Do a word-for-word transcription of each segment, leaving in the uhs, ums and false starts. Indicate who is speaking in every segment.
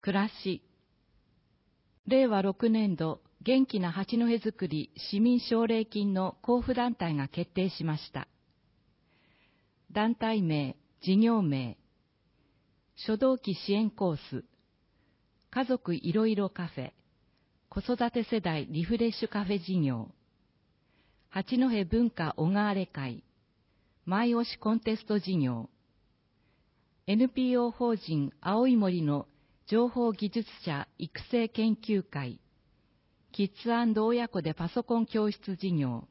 Speaker 1: 暮らし。れいわろくねんど、元気な八戸づくり市民奨励金の交付団体が決定しました。団体名、事業名、初動期支援コース、家族いろいろカフェ、子育て世代リフレッシュカフェ事業、八戸文化小川れ会、舞推しコンテスト事業、エヌピーオー 法人青い森の情報技術者育成研究会、キッズ&親子でパソコン教室事業、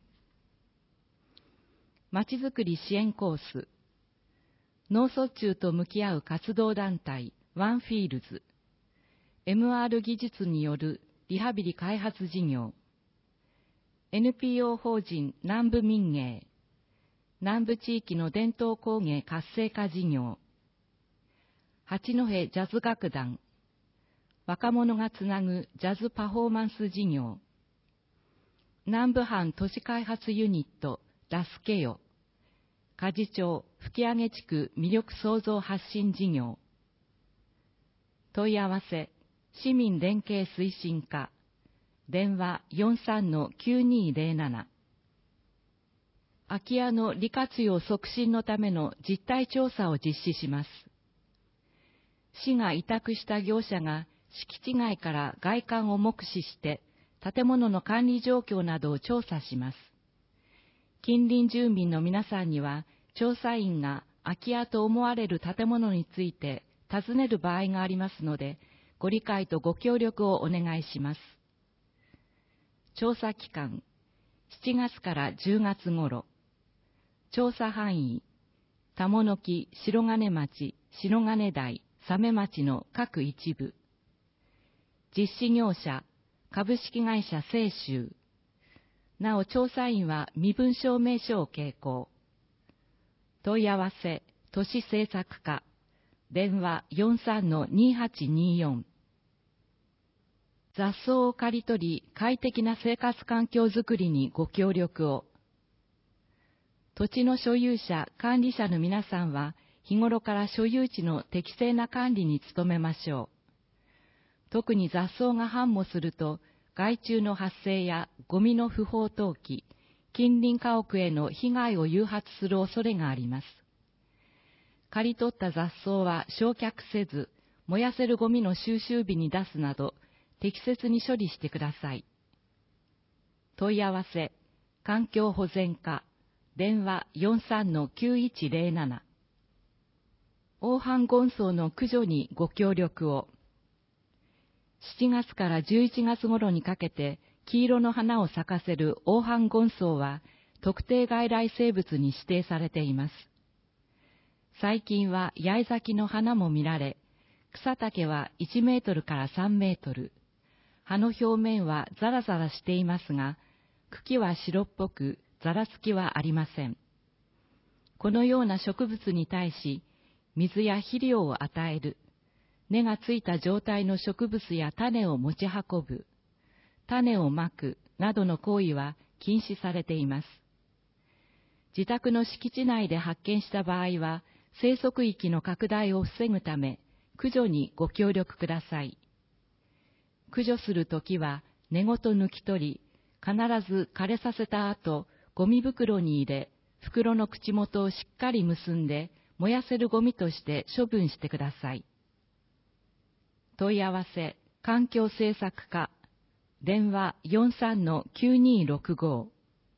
Speaker 1: まちづくり支援コース、脳卒中と向き合う活動団体ワンフィールズ、エムアール 技術によるリハビリ開発事業、エヌピーオー 法人南部民芸、南部地域の伝統工芸活性化事業、八戸ジャズ楽団、若者がつなぐジャズパフォーマンス事業、南部藩都市開発ユニットラスケヨ、鍛冶町吹上地区魅力創造発信事業、問い合わせ、市民連携推進課、電話 よんさんのきゅうにーぜろなな。空き家の利活用促進のための実態調査を実施します。市が委託した業者が敷地外から外観を目視して建物の管理状況などを調査します。近隣住民の皆さんには調査員が空き家と思われる建物について尋ねる場合がありますので、ご理解とご協力をお願いします。調査期間、しちがつからじゅうがつ頃。調査範囲、田物木、白金町、白金台、鮫町の各一部。実施業者、株式会社清州。なお調査員は身分証明書を携行。問い合わせ、都市政策課、電話 よんさんのにーはちにーよん。雑草を刈り取り、快適な生活環境づくりにご協力を。土地の所有者、管理者の皆さんは、日頃から所有地の適正な管理に努めましょう。特に雑草が繁茂すると、害虫の発生やゴミの不法投棄、近隣家屋への被害を誘発する恐れがあります。刈り取った雑草は焼却せず、燃やせるゴミの収集日に出すなど、適切に処理してください。問い合わせ、環境保全課、電話 よんさんのきゅういちぜろなな。大半ゴンソウの駆除にご協力を。しちがつからじゅういちがつ頃にかけて黄色の花を咲かせる大半ゴンソウは特定外来生物に指定されています。最近は八重咲きの花も見られ、草丈はいちメートルからさんメートル。葉の表面はザラザラしていますが、茎は白っぽくざらつきはありません。このような植物に対し、水や肥料を与える、根がついた状態の植物や種を持ち運ぶ、種をまくなどの行為は禁止されています。自宅の敷地内で発見した場合は、生息域の拡大を防ぐため、駆除にご協力ください。駆除するときは根ごと抜き取り、必ず枯れさせた後、ゴミ袋に入れ、袋の口元をしっかり結んで、燃やせるゴミとして処分してください。問い合わせ、環境政策課、電話 よんさんのきゅうにーろくご。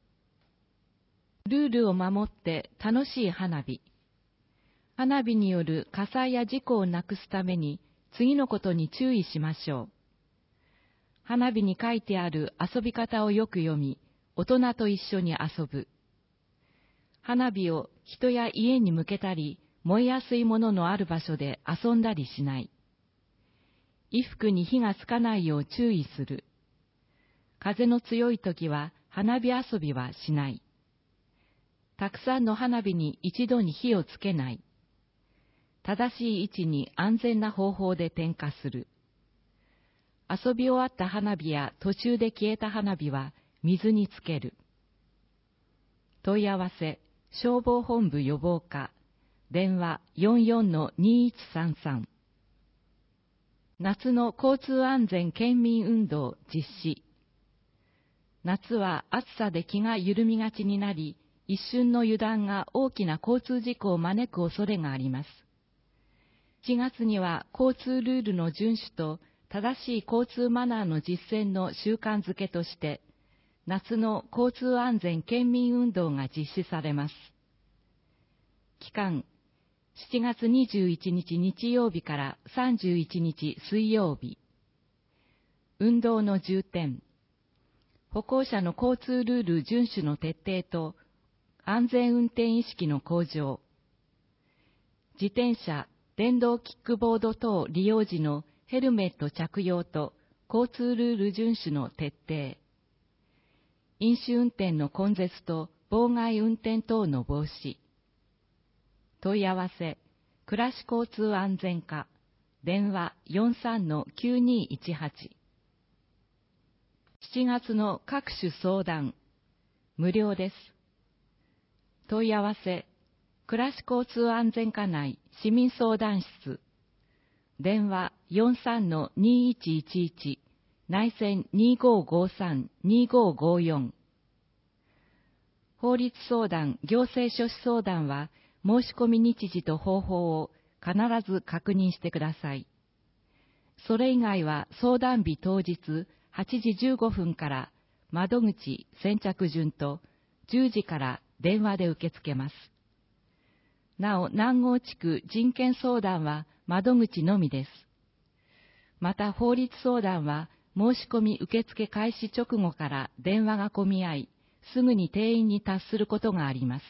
Speaker 1: ルールを守って楽しい花火。花火による火災や事故をなくすために、次のことに注意しましょう。花火に書いてある遊び方をよく読み、大人と一緒に遊ぶ。花火を人や家に向けたり、燃えやすいもののある場所で遊んだりしない。衣服に火がつかないよう注意する。風の強い時は花火遊びはしない。たくさんの花火に一度に火をつけない。正しい位置に安全な方法で点火する。遊び終わった花火や途中で消えた花火は水につける。問い合わせ、消防本部予防課、電話 よんよんのにーいちさんさん。 夏の交通安全県民運動実施。夏は暑さで気が緩みがちになり、一瞬の油断が大きな交通事故を招く恐れがあります。しちがつには交通ルールの遵守と正しい交通マナーの実践の習慣づけとして、夏の交通安全県民運動が実施されます。期間、しちがつにじゅういちにち日曜日からさんじゅういちにち水曜日。運動の重点。歩行者の交通ルール遵守の徹底と安全運転意識の向上。自転車、電動キックボード等利用時のヘルメット着用と交通ルール遵守の徹底。飲酒運転の根絶と妨害運転等の防止。問い合わせ、暮らし交通安全課、電話 よんさんのきゅうにいちはち。しちがつの各種相談、無料です。問い合わせ、暮らし交通安全課内市民相談室、電話 よんさんのにいちいちいち、内線にごごさん にごごよん。法律相談、行政書士相談は、申し込み日時と方法を必ず確認してください。それ以外は相談日当日はちじじゅうごふんから窓口先着順とじゅうじから電話で受け付けます。なお、南郷地区人権相談は窓口のみです。また、法律相談は申し込み受付開始直後から電話が混み合い、すぐに定員に達することがあります。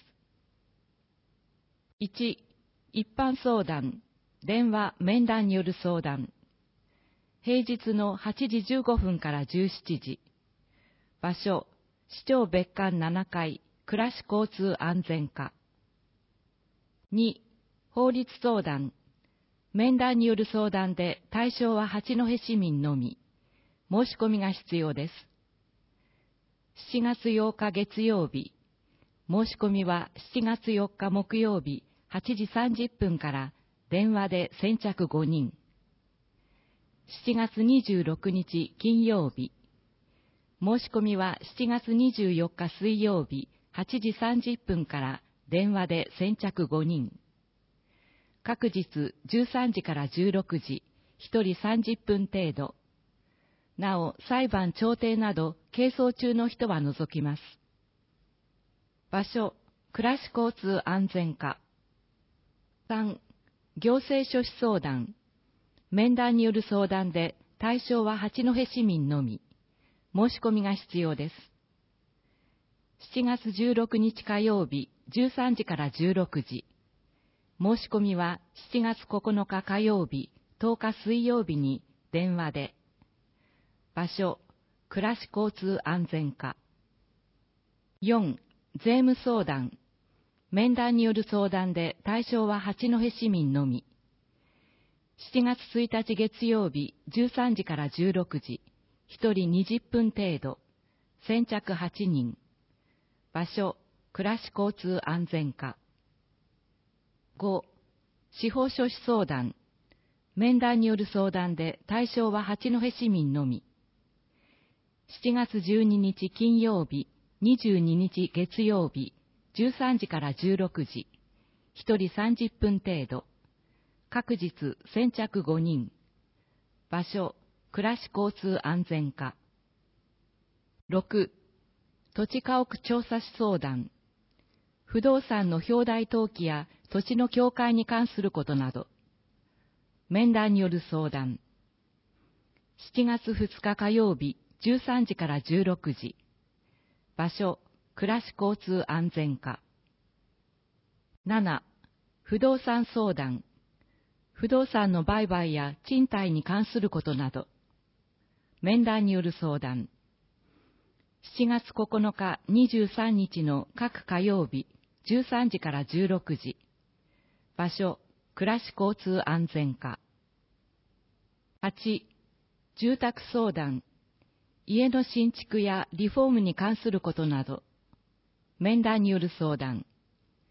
Speaker 1: いち、一般相談、電話、面談による相談。平日のはちじじゅうごふんからじゅうしちじ。場所、市長別館ななかい、暮らし交通安全課。に、法律相談。面談による相談で対象は八戸市民のみ。申し込みが必要です。しちがつようか月曜日。申し込みはしちがつよっか木曜日はちじさんじゅっぷんから電話で先着ごにん。しちがつにじゅうろくにち金曜日。申し込みはしちがつにじゅうよっか水曜日はちじさんじゅっぷんから電話で先着ごにん。各日じゅうさんじからじゅうろくじ、ひとりさんじゅっぷん程度。なお、裁判調停など係争中の人は除きます。場所、暮らし交通安全課。さん、行政書士相談。面談による相談で対象は八戸市民のみ。申し込みが必要です。しちがつじゅうろくにち火曜日じゅうさんじからじゅうろくじ。申し込みはしちがつここのか火曜日、とおか水曜日に電話で。場所、暮らし交通安全課。よん、税務相談。面談による相談で対象は八戸市民のみ。しちがつついたち月曜日じゅうさんじからじゅうろくじ、ひとりにじゅっぷん程度。先着はちにん。場所、暮らし交通安全課。ご、司法書士相談。面談による相談で対象は八戸市民のみ。しちがつじゅうににち金曜日、にじゅうににち月曜日、じゅうさんじからじゅうろくじ、ひとりさんじゅっぷん程度。各日先着ごにん。場所、暮らし交通安全課。ろく、土地家屋調査士相談。不動産の表題登記や土地の境界に関することなど。面談による相談。しちがつふつか火曜日じゅうさんじからじゅうろくじ。場所、暮らし交通安全課。なな、不動産相談。不動産の売買や賃貸に関することなど。面談による相談。しちがつここのかにじゅうさんにちの各火曜日じゅうさんじからじゅうろくじ。場所、暮らし交通安全課。はち、住宅相談。家の新築やリフォームに関することなど。面談による相談。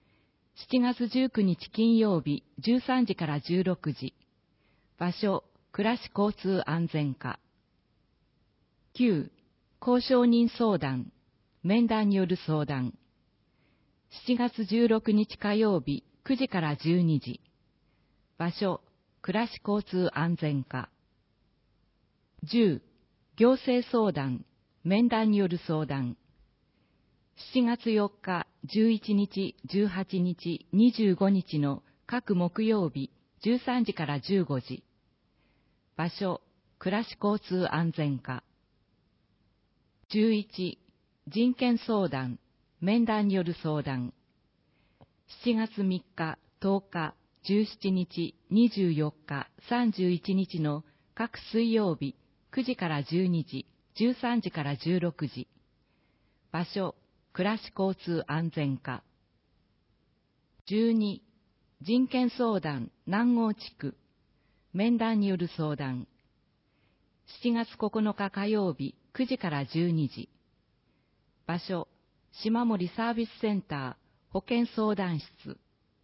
Speaker 1: しちがつじゅうくにち金曜日じゅうさんじからじゅうろくじ。場所、 暮らし交通安全課。きゅう、交渉人相談、面談による相談。しちがつじゅうろくにち火曜日くじからじゅうにじ。場所、暮らし交通安全課。じゅう、行政相談、面談による相談。しちがつよっか、じゅういちにち、じゅうはちにち、にじゅうごにちの各木曜日じゅうさんじからじゅうごじ。場所、暮らし交通安全課。じゅういち、人権相談、面談による相談。しちがつみっか、とおか、じゅうしちにち、にじゅうよっか、さんじゅういちにちの各水曜日くじからじゅうにじ、じゅうさんじからじゅうろくじ。場所、暮らし交通安全課。じゅうに、人権相談南郷地区、面談による相談。しちがつここのか火曜日くじからじゅうにじ。場所、島森サービスセンター保健相談室。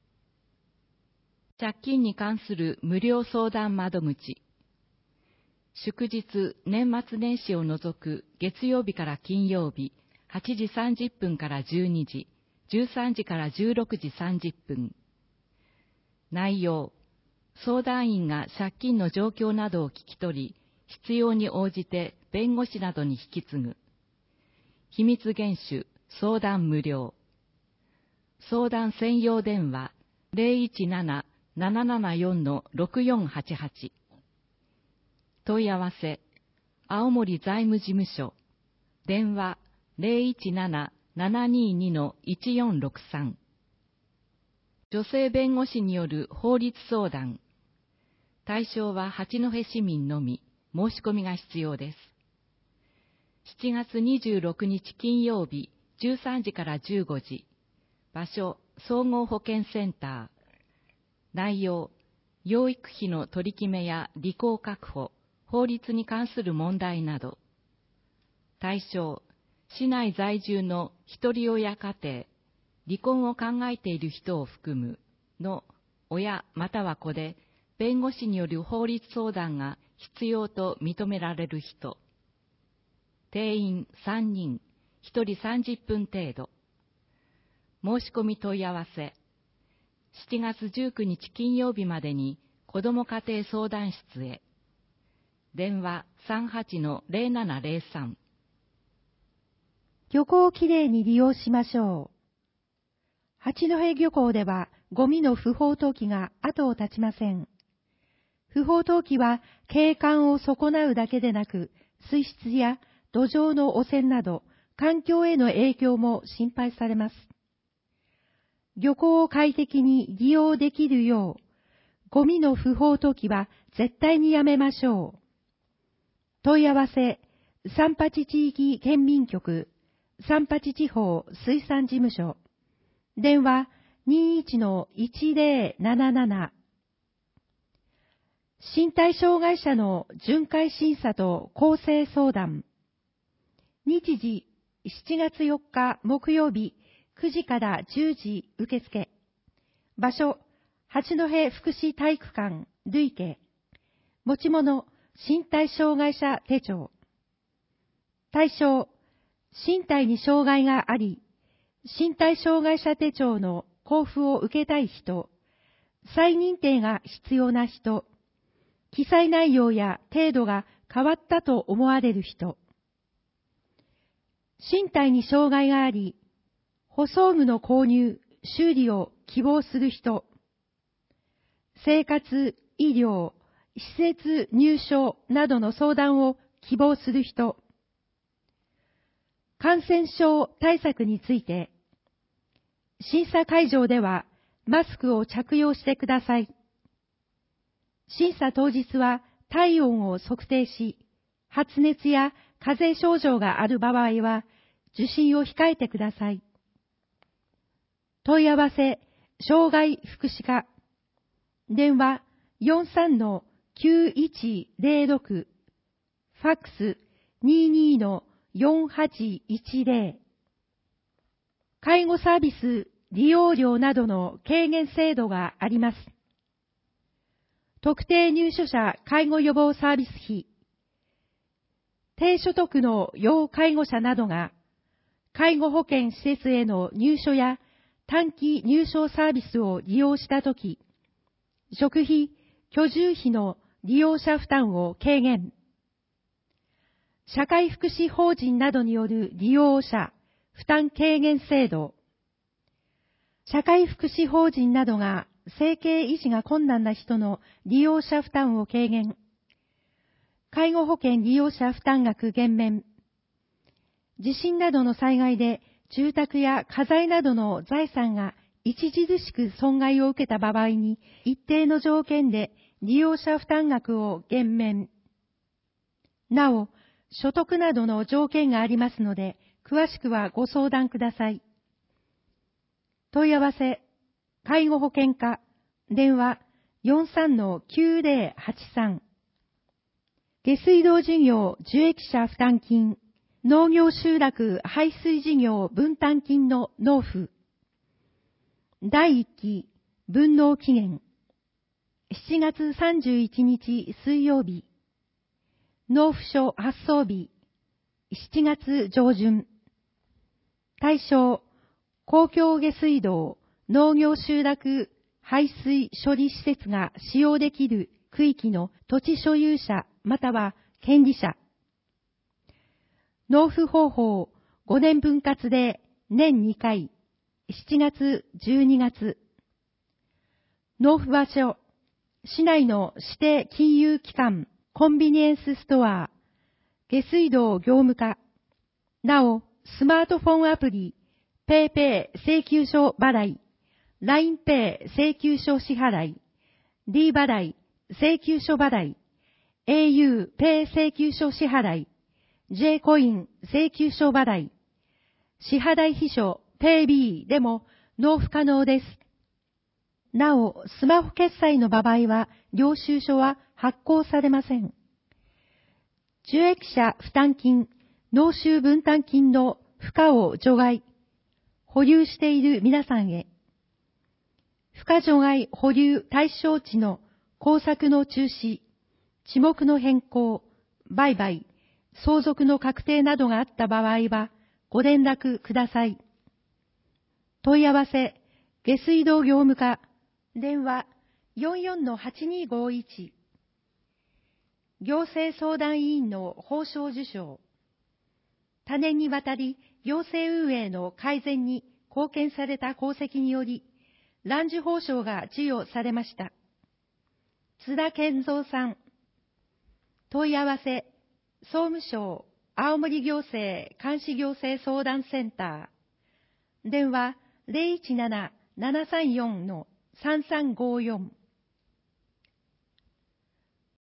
Speaker 1: 借金に関する無料相談窓口。祝日、年末年始を除く月曜日から金曜日、はちじさんじゅっぷんからじゅうにじ、じゅうさんじからじゅうろくじさんじゅっぷん。内容、相談員が借金の状況などを聞き取り、必要に応じて弁護士などに引き継ぐ。秘密厳守、相談無料。相談専用電話 ゼロいちなな ななななよん ろくよんはちはち。問い合わせ、青森財務事務所、電話 ゼロいちなな ななにに いちよんろくさん。女性弁護士による法律相談。対象は八戸市民のみ、申し込みが必要です。しちがつにじゅうろくにち金曜日じゅうさんじからじゅうごじ。場所、総合保健センター。内容、養育費の取り決めや履行確保、法律に関する問題など。対象、市内在住の一人親家庭、離婚を考えている人を含むの親または子で、弁護士による法律相談が必要と認められる人。定員さんにん、ひとりさんじゅっぷん程度。申し込み問い合わせ。しちがつじゅうくにち金曜日までに子ども家庭相談室へ。電話 さんはちのゼロななゼロさん。
Speaker 2: 漁港をきれいに利用しましょう。八戸漁港ではゴミの不法投棄が後を絶ちません。不法投棄は景観を損なうだけでなく、水質や土壌の汚染など環境への影響も心配されます。漁港を快適に利用できるよう、ゴミの不法投棄は絶対にやめましょう。問い合わせ、三八地域県民局、三八地方水産事務所、電話 にいちのいちゼロなななな。身体障害者の巡回審査と更生相談。日時しちがつよっか木曜日くじからじゅうじ受付。場所、八戸福祉体育館累計。持ち物、身体障害者手帳。対象、身体に障害があり、身体障害者手帳の交付を受けたい人、再認定が必要な人、記載内容や程度が変わったと思われる人、身体に障害があり、補装具の購入、修理を希望する人、生活、医療、施設入所などの相談を希望する人、感染症対策について、審査会場ではマスクを着用してください。審査当日は体温を測定し、発熱や風邪症状がある場合は受診を控えてください。問い合わせ、障害福祉課。電話 よんさんのきゅういちゼロろく。ファックス にじゅうにのよんはちいちゼロ。介護サービス利用料などの軽減制度があります。 特定入所者介護予防サービス費、低所得の要介護者などが介護保険施設への入所や短期入所サービスを利用したとき、食費、居住費の利用者負担を軽減。社会福祉法人などによる利用者負担軽減制度。社会福祉法人などが生計維持が困難な人の利用者負担を軽減。介護保険利用者負担額減免。地震などの災害で住宅や家財などの財産が著しく損害を受けた場合に一定の条件で利用者負担額を減免。なお、所得などの条件がありますので、詳しくはご相談ください。問い合わせ、介護保険課、電話 よんさんのきゅうぜろはちさん。下水道事業受益者負担金、農業集落排水事業分担金の納付。だいいっき分納期限。しちがつさんじゅういちにち水曜日。納付書発送日。しちがつ上旬。対象、公共下水道、農業集落排水処理施設が使用できる区域の土地所有者または権利者。納付方法、ごねん分割で年にかい、しちがつ、じゅうにがつ。納付場所、市内の指定金融機関、コンビニエンスストア、下水道業務課。なお、スマートフォンアプリ、ペイペイ請求書払い、ラインペイ請求書支払い、D 払い請求書払い、エーユー ペイ請求書支払い、J コイン請求書払い、支払い秘書ペイビーでも納付可能です。なお、スマホ決済の場合は、領収書は発行されません。受益者負担金、納収分担金の付加を除外、保留している皆さんへ、付加除外保留対象地の工作の中止、地目の変更、売買、相続の確定などがあった場合は、ご連絡ください。問い合わせ、下水道業務課、電話 よんよんのはちにーごいち。行政相談委員の報奨受賞。多年にわたり行政運営の改善に貢献された功績により、蘭寿報奨が授与されました。津田健三さん。問い合わせ、総務省青森行政監視行政相談センター。電話 ゼロいちなな ななさんよん さんさんごよん。